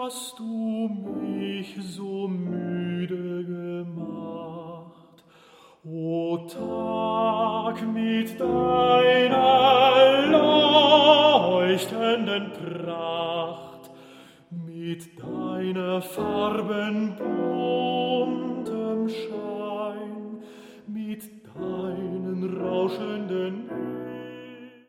hast du mich so müde gemacht. O Tag mit deiner leuchtenden Pracht, mit deiner Farben